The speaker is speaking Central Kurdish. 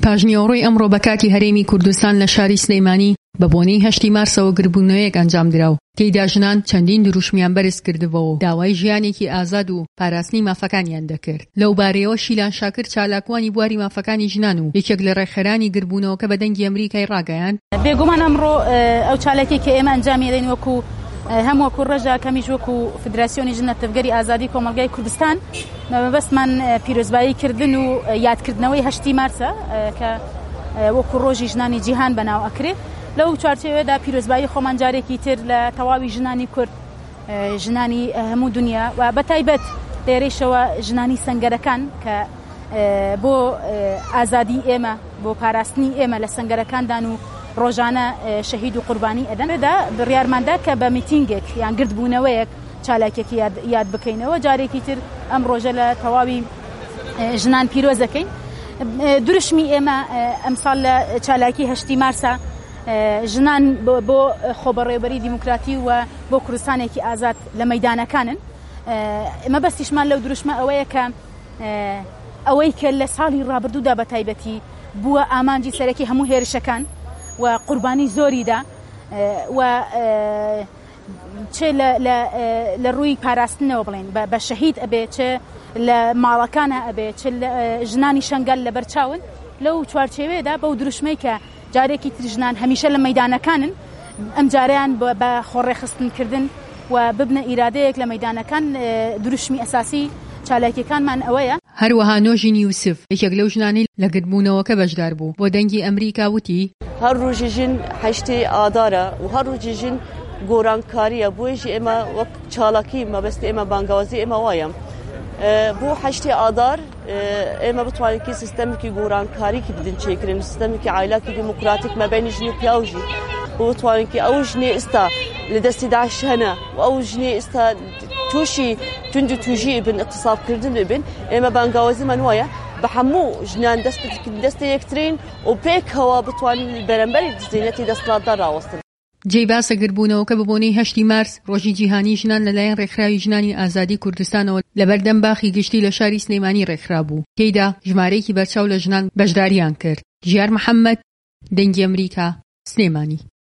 پاژنیۆڕۆی ئەمڕۆ بە کاتی هەرێمی کوردستان لە شاری سلەیمانی بە بۆنەی 8 مارسەوە گربوونەوەیەک ئەنجام دراو. تێیدا ژنان چەندین دروشمیان بەرز کردبەوە و داوای ژیانێکی ئازاد و پاراستنی مافەکانیان دەکرد. لەو بارەیەوە شیلان شاکر چالاکوانی بواری مافەکانی ژنان و یەکێک لە ڕێکخەرانی گربوونەوەکە بە دەنگی ئەمریکای ڕاگەیاند. بێگومان ئەمڕۆ ئەو چالاکی کە ئێمە ئەنجامی دەین وەکو هەموو ڕێژە کەمیش وەکو فدراسیۆنی ژنە تەفگەری ئازادی کۆمەلگای کوردستان مەبەستمان پیرۆزبایی کردن و یادکردنەوەی 8 مارسە کە وەکو ڕۆژی ژنانی جیهان بەناو ئەکرێت. لەو چوارچێوەدا پیرۆزبایی خۆمان جارێکی تر لە تەواوی ژنانی کورد، ژنانی هەموو دنیا و بەتایبەت لێرەیشەوە ژنانی سەنگەرەکان کە بۆ ئازادی ئێمە، بۆ پاراستنی ئێمە لە سەنگەرەکاندان و ڕۆژانە شەهید و قوربانی ئەدەندا بڕیارماندا کە بە میتینگێک یان گردبوونەوەیەک چالاکێکی یاد بکەینەوە. جارێکی تر ئەم ڕۆژە لە تەواوی ژنان پیرۆزەکەین. درشمی ئێمە ئەمساڵ لە چالاکی 8 مارسە ژنان بۆ خۆبەڕێوەبەری دیموکراتی و بۆ کوردستانێکی ئازاد لە مەیدانەکانن. مەبەستیشمان لەو دروشمە ئەوەیە کە ئەوەی کە لە ساڵی ڕابردوودا بە تایبەتی بووە ئامانجی سەرەکی هەموو هێرشەکان و قوربانی زۆریدا و چێ لە ڕووی پاراستنەوە بڵێن بە شەهید ئەبێ، چێ لە ماڵەکانە ئەبێ، چ ژنانی شەنگەل لە بەرچاون. لەو چوارچێوەیەدا بەو دروشمەی کە جارێکی تر ژنان هەمیشە لە مەیدانەکانن، ئەم جاریان بە خۆڕێخستنکردن و ببنە ئیرادەیەک لە مەیدانەکان دروشمی ئەساسی چالاکیەکانمان ئەوەیە. هەروەها نۆژین یوسف یەکێک لەو ژنانەی لە گربوونەوەکە بەشدار بوو بۆ دەنگی ئەمریکا وتی هەر ڕۆژی ژن 8 ئادارە و هەر ڕۆژی ژن گۆرانکاریە. بۆیژی ئێمە وەک چالاکی مەبەستی ئێمە بانگوازی ئێمە وایە بۆ 8 ئادار ئێمە بتوانین سیستەمێکی گۆرانکاریکی بدن چێکردن، سیستەمێکی عایلاکی دیموکراتیک مەبینی ژن و پیاوژی بۆ بتوانین ئەو ژنێ ئێستا لە دەستی داعش هەنە و ئەو ژنێ ئێستا تووشی تونج و توژی بن اقتصابکردن بن. ئێمە بانگوازیمان وایە بە هەموو ژنان دەستە یەکترین و پێکەوە بتوانین بەرەمبەری زینەتی دەسەڵاتدار ڕاوەستن. جێی باسە گربوونەوەکە بە بۆنەی 8 مارس ڕۆژی جیهانی ژنان لەلایەن ڕێکخراوی ژنانی ئازادی کوردستانەوە لە بەردەم باخی گشتی لە شاری سلەیمانی ڕێکخرا بوو. تێیدا ژمارەیەکی بەرچاو لە ژنان بەشداریان کرد. ژیار محەممەد، دەنگی ئەمریکا، سلێمانی.